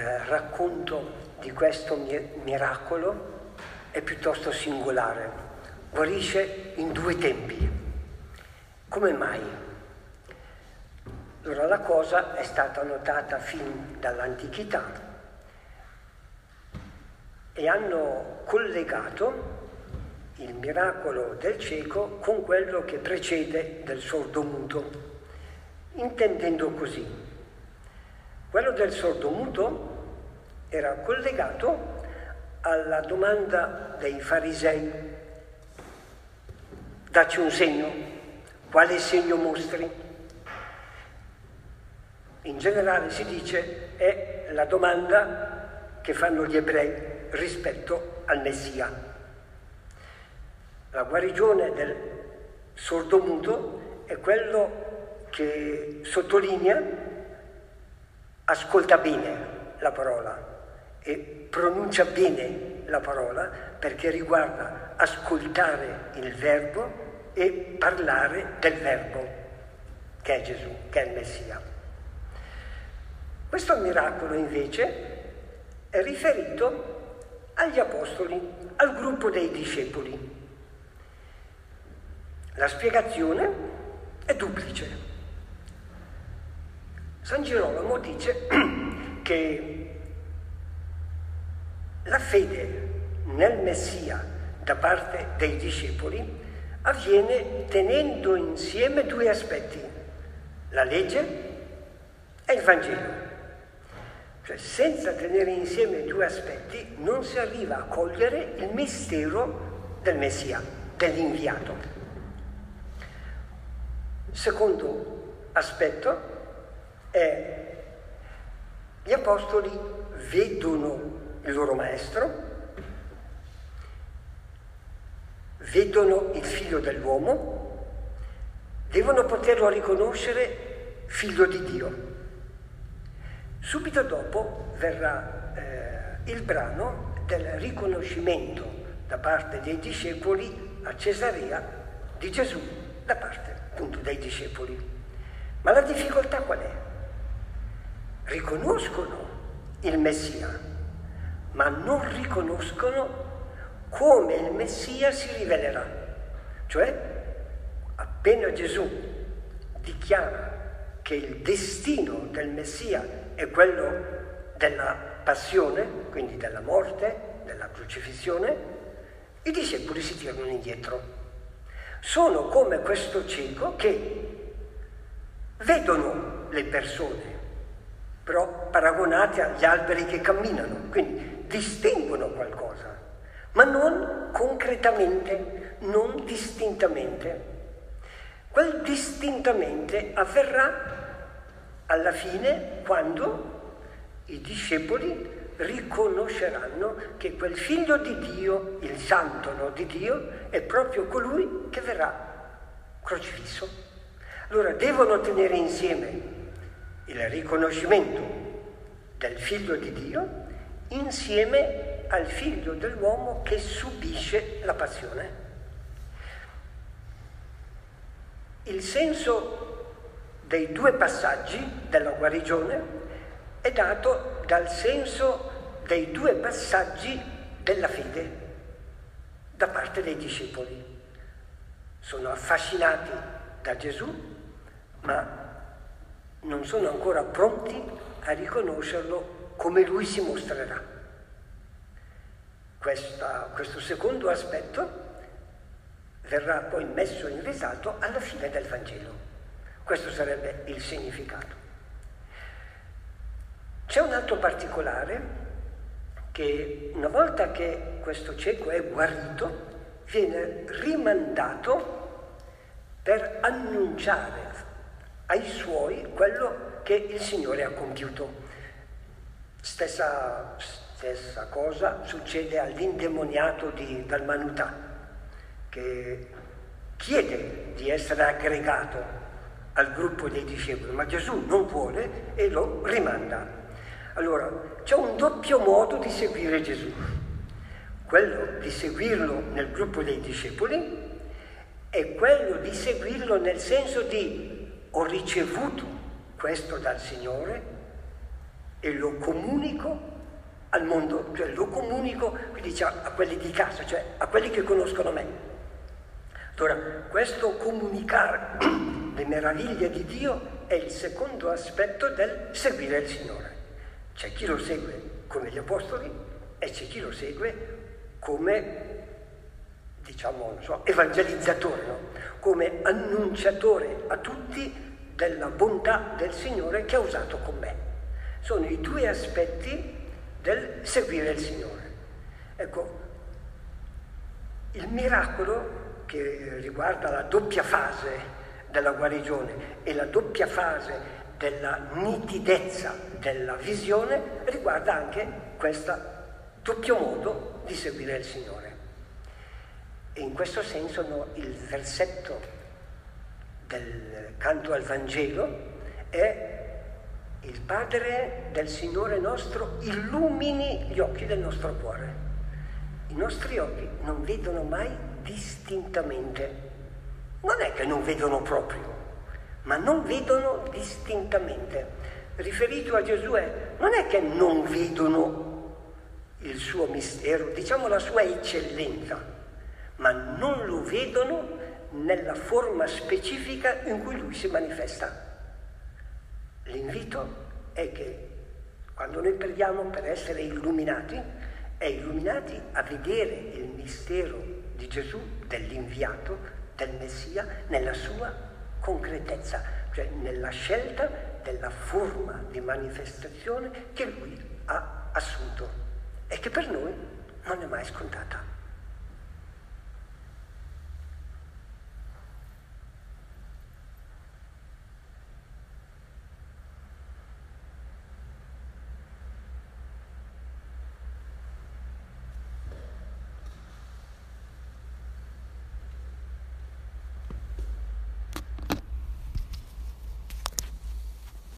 racconto di questo miracolo è piuttosto singolare. Guarisce in 2 tempi. Come mai? Allora, la cosa è stata notata fin dall'antichità e hanno collegato il miracolo del cieco con quello che precede del sordomuto, intendendo così: quello del sordomuto era collegato alla domanda dei farisei: dacci un segno, quale segno mostri? In generale si dice è la domanda che fanno gli ebrei rispetto al Messia. La guarigione del sordomuto è quello che sottolinea, ascolta bene la parola e pronuncia bene la parola, perché riguarda ascoltare il verbo e parlare del verbo, che è Gesù, che è il Messia. Questo miracolo invece è riferito agli apostoli, al gruppo dei discepoli. La spiegazione è duplice. San Girolamo dice che la fede nel Messia da parte dei discepoli avviene tenendo insieme 2 aspetti: la legge e il Vangelo. Cioè, senza tenere insieme 2 aspetti non si arriva a cogliere il mistero del Messia, dell'inviato. Secondo aspetto è: gli apostoli vedono il loro maestro, vedono il figlio dell'uomo, devono poterlo riconoscere figlio di Dio. Subito dopo verrà il brano del riconoscimento da parte dei discepoli a Cesarea di Gesù da parte appunto dei discepoli. Ma la difficoltà qual è? Riconoscono il Messia, ma non riconoscono come il Messia si rivelerà. Cioè, appena Gesù dichiara che il destino del Messia è quello della passione, quindi della morte, della crocifissione, i discepoli si tirano indietro. Sono come questo cieco che vedono le persone, però paragonate agli alberi che camminano, quindi distinguono qualcosa, ma non concretamente, non distintamente. Quel distintamente avverrà alla fine, quando i discepoli riconosceranno che quel figlio di Dio, il santo di Dio, è proprio colui che verrà crocifisso. Allora devono tenere insieme il riconoscimento del figlio di Dio insieme al figlio dell'uomo che subisce la passione. Il senso dei 2 passaggi della guarigione è dato dal senso dei 2 passaggi della fede da parte dei discepoli. Sono affascinati da Gesù, ma non sono ancora pronti a riconoscerlo come lui si mostrerà. Questo secondo aspetto verrà poi messo in risalto alla fine del Vangelo. Questo sarebbe il significato. C'è un altro particolare, che una volta che questo cieco è guarito, viene rimandato per annunciare ai suoi quello che il Signore ha compiuto. Stessa cosa succede all'indemoniato di Dalmanuta, che chiede di essere aggregato al gruppo dei discepoli, ma Gesù non vuole e lo rimanda. Allora, c'è un doppio modo di seguire Gesù. Quello di seguirlo nel gruppo dei discepoli e quello di seguirlo nel senso di: ho ricevuto questo dal Signore, e lo comunico al mondo, cioè lo comunico, quindi dice, a quelli di casa, cioè a quelli che conoscono me. Allora, questo comunicare le meraviglie di Dio è il secondo aspetto del seguire il Signore. C'è chi lo segue come gli Apostoli e c'è chi lo segue come, diciamo, non so, evangelizzatore, no? Come annunciatore a tutti della bontà del Signore che ha usato con me. Sono i due aspetti del seguire il Signore. Ecco, il miracolo che riguarda la doppia fase della guarigione e la doppia fase della nitidezza della visione riguarda anche questo doppio modo di seguire il Signore. E in questo senso il versetto del canto al Vangelo è: il Padre del Signore nostro illumini gli occhi del nostro cuore. I nostri occhi non vedono mai distintamente. Non è che non vedono proprio, ma non vedono distintamente. Riferito a Gesù non è che non vedono il suo mistero, diciamo la sua eccellenza, ma non lo vedono nella forma specifica in cui lui si manifesta. L'invito è che quando noi preghiamo per essere illuminati, è illuminati a vedere il mistero di Gesù, dell'inviato, del Messia, nella sua concretezza, cioè nella scelta della forma di manifestazione che lui ha assunto e che per noi non è mai scontata.